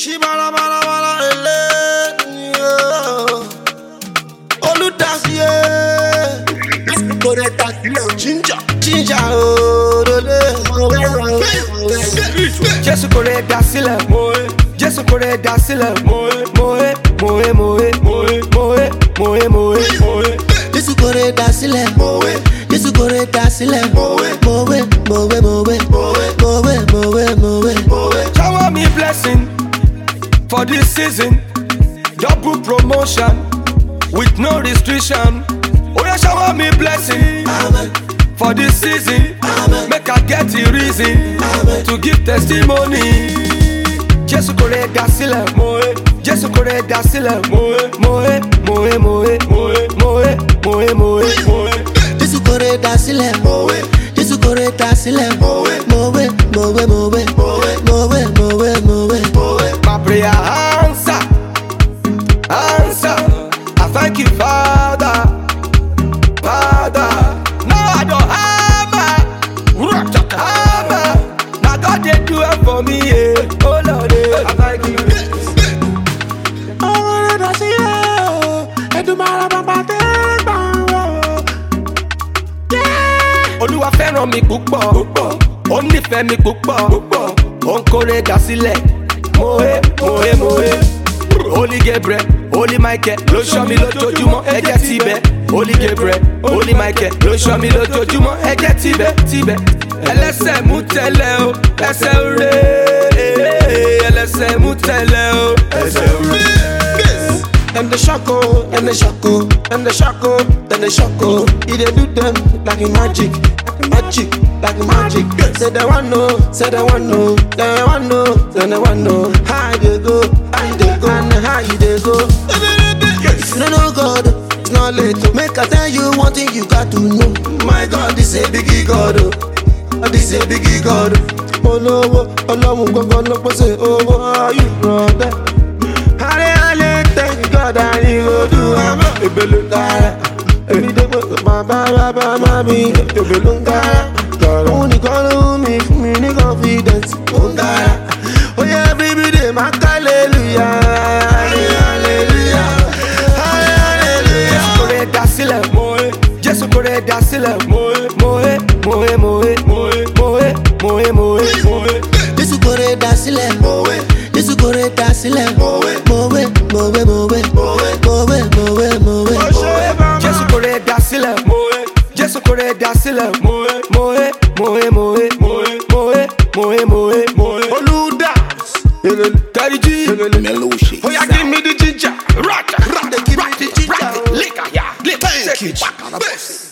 She bala bala bala ele. Olùdásí ẹ̀. Ginger. Ginger o dole. Jésù kò lè dá sílẹ̀. Jésù kò lè dá sílẹ̀. Moe. Jésù kò lè dá sílẹ̀. Jésù kò lè dá sílẹ̀. Moe. Shower me blessing for this season. Double promotion with no restriction. Oh yeah, shower me blessing for this season. Make I get the reason to give testimony. Jésù kò lè dá sílẹ̀. Jésù kò lè dá sílẹ̀. Moe. Jésù kò lè dá sílẹ̀. Jésù kò lè dá sílẹ̀. Moe. My prayer answer. I thank you, Father. Now I don't hammer. Now God they do it for me, yeah. Oh Lord, yeah. I thank you. Olúwa fẹ́ràn mi púpọ̀, ó nífẹ̀ẹ́ mi púpọ̀, ó ń kórè dá sílẹ̀. Moe. Holy Gabriel, Holy Michael, ló ṣọ́ mi lójoojúmọ́, ẹ̀jẹ̀ tibẹ̀. Holy Gabriel, Holy Michael, ló ṣọ́ mi lójoojúmọ́, ẹ̀jẹ̀ tibẹ̀. Ẹlẹ́sẹ̀ mú tẹ́lẹ̀ o, ẹsẹ̀ rè. Ẹlẹ́sẹ̀ mú tẹ́lẹ̀ o, ẹsẹ̀ rè. Them the shako, them the shako. He dey do them like a magic. Say they want know. How they go, and how you they go. If you don't know God, it's not late. Make I tell you one thing you got to know. My God, this a biggie God. This a biggie God. Olówó, Ọlọ́run gangan ló pèsè owó. Are you brother? Hallelujah, thank God that He go do am. Ebele nkara, èmi dé pé bàbá mi. Ebele nkara, òun nìkan ló wù mí fún mi ní confidence. Nkara, ó yẹ every day máa ká hallelujah. Jésù kò lè dá sílẹ̀. Jésù kò lè dá sílẹ̀. Moe. Jésù kò lè dá sílẹ̀. Jésù kò lè dá sílẹ̀. Moe. Jésù kò lè dá sílẹ̀. Jésù kò lè dá sílẹ̀. Moe. Olùdásí. Daddy G. Melushi. Oh yeah, give me the ginger. Right. Give me the ginger. Liquor, yeah. Thank you, Jesus.